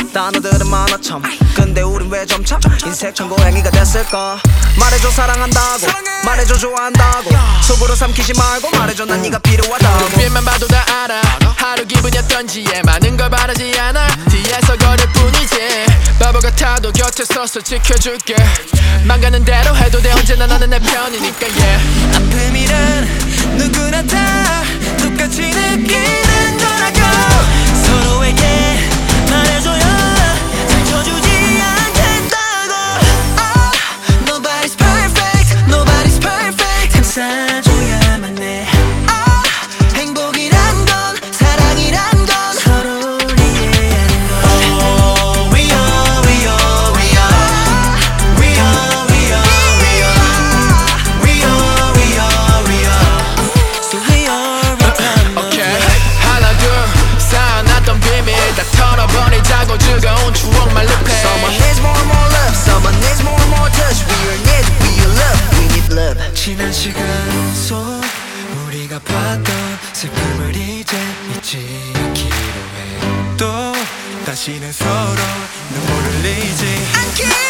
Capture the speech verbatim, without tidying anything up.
단어들은 많아 참. 근데 우린 왜 점차 인색천 고양이가 됐을까? 말해줘 사랑한다고, 말해줘 좋아한다고. 속으로 삼키지 말고 말해줘 난 네가 필요하다고. 눈빛만 봐도 다 알아. 하루 기분이 어떤지에 많은 걸 바라지 않아. 뒤에서 걸을 뿐이지. 바보 같아도 곁에 서서 지켜줄게. 망가는 대로 해도 돼. 언제나 나는 내 편이니까 yeah. 아픔이란 누구나 다 똑같이 느끼는 거라고. 서로에게 말해줘요 상처주지 않겠다고. oh, Nobody's perfect, nobody's perfect. 감싸줘야만 해. oh, 행복이란 건 사랑이란 건 서로를 이해하는 것. oh, We are, we are, we are. We are, we are, we are. We are, we are, we are. So we are become okay. 하나 둘 쌓아놨던 비밀 다 털어버리자고. 즐거운 추억만 립해. Someone needs more and more love, someone needs more and more touch. We are need, we are love, we need love. 지난 시간 속 우리가 봤던 슬픔을 이제 잊지 않기로 해. 또 다시는 서로 눈물을 흘리지 않게.